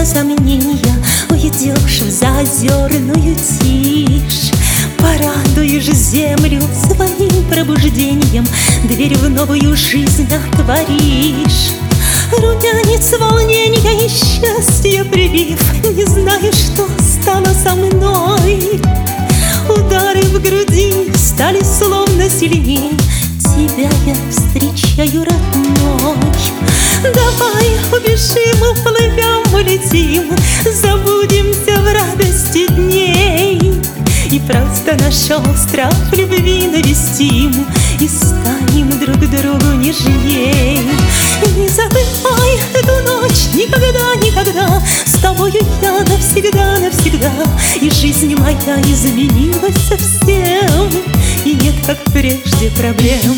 сомнения, уйдешь в заозерную тишь. Порадуешь землю своим пробуждением, дверь в новую жизнь отворишь. Румянец волнения и счастья прилив, не знаю, что стало со мной. Удары в груди стали словно сильней, тебя я встречаю, родной. Давай убежим, уплывем, улетим, забудемся в радости дней. И просто наш остров любви навестим, и станем друг другу нежней. Не забывай эту ночь никогда, никогда, с тобою я навсегда, навсегда. И жизнь моя изменилась совсем, и нет, как прежде, проблем.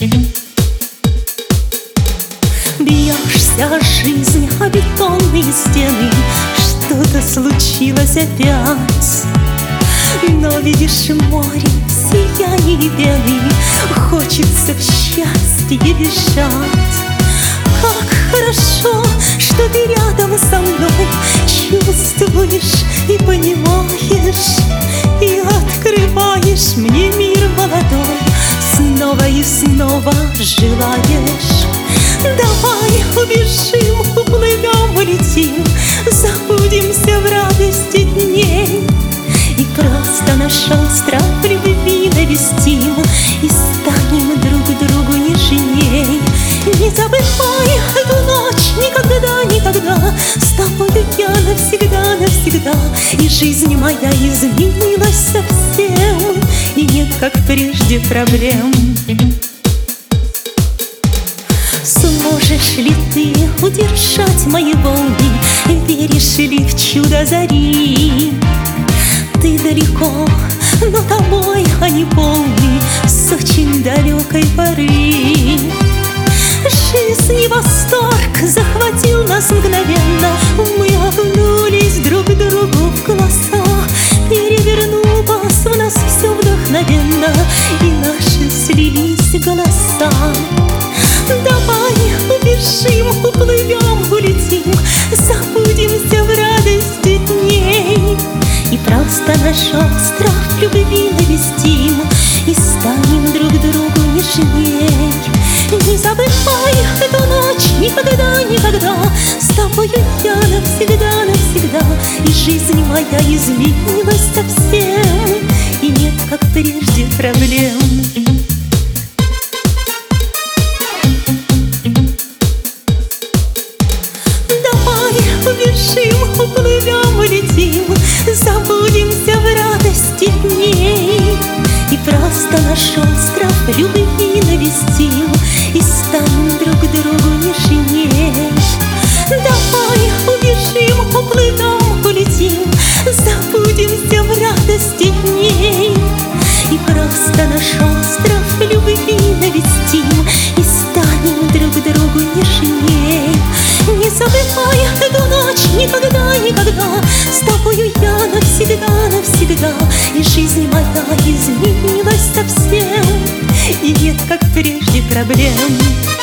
Бьешься, жизнь, о бетонные стены, что-то случилось опять. Но видишь море в сиянии пены, хочется в счастье бежать. Как хорошо, что ты рядом со мной, чувствуешь и понимаешь, и открываешь мне мир молодой, снова и снова желаешь. Давай убежим, уплывем, улетим, забудемся в радости дней. И просто наш остров любви навестим, и станем друг другу нежней. Не забывай эту ночь никогда, никогда, с тобою я навсегда, навсегда. И жизнь моя изменилась совсем, и нет, как прежде, проблем. Сможешь ли ты удержать мои волны, веришь ли в чудо зари? Ты далеко, но тобой они полны с очень далекой поры. Жизнь и восторг захватил нас мгновенно, мы окунулись друг другу в глаза. Перевернулось в нас все вдохновенно, и наши слились голоса. Давай убежим, уплывем, улетим, забудемся в радости дней. И просто наш остров любви навестим, и станем друг другу нежней. Не забывай эту ночь никогда, никогда, с тобою я навсегда, навсегда. И жизнь моя изменилась совсем, и нет, как прежде, проблем. Убежим, уплывем, улетим, забудемся в радости дней. И просто наш остров любви навестим, и станем друг другу нежней. Давай убежим, уплывем, улетим, забудемся в радости дней. И просто наш остров любви навестим, и станем друг другу нежней. Не забывай эту ночь никогда, никогда, с тобою я навсегда, навсегда. И жизнь моя изменилась совсем, и нет, как прежде, проблем.